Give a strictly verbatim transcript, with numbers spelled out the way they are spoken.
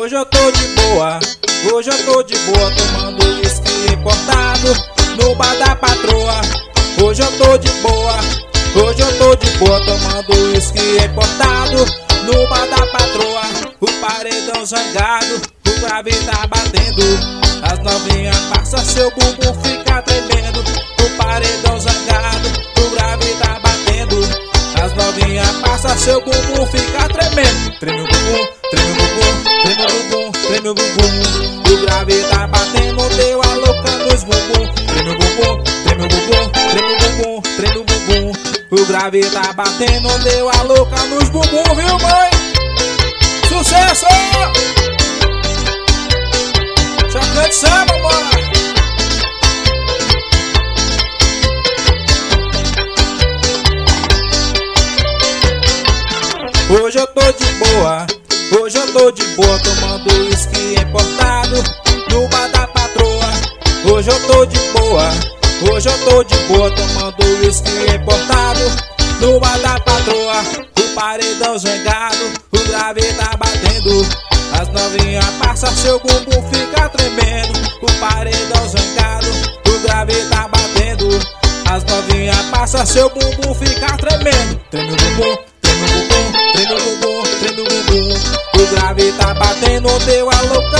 Hoje eu tô de boa, hoje eu tô de boa, tomando uísque importado no bar da patroa. Hoje eu tô de boa, hoje eu tô de boa, tomando uísque importado no bar da patroa. O paredão zangado, o grave tá batendo, as novinhas passam, seu bumbum fica tremendo. O paredão zangado, o grave tá batendo, as novinhas passam, seu bumbum fica tremendo. Treme o bumbum, treme o bumbum, treme o bumbum, treme o bumbum. O grave tá batendo, deu a louca nos bumbum. Treme o bumbum, treme o bumbum, treme o bumbum, treme o bumbum. O grave tá batendo, deu a louca nos bumbum, viu, mãe? Sucesso! Chacante samba, bora! Hoje eu tô de boa, hoje eu tô de boa, tomando uísque importado no bar da patroa. Hoje eu tô de boa, hoje eu tô de boa, tomando uísque importado no bar da patroa. O paredão zangado, o grave tá batendo, as novinhas passam, seu bumbum fica tremendo. O paredão zangado, o grave tá batendo, as novinhas passam, seu bumbum fica tremendo. Treme o bumbum, treme o bumbum, treme o bumbum, treme o bumbum. O grave tá batendo, deu a louca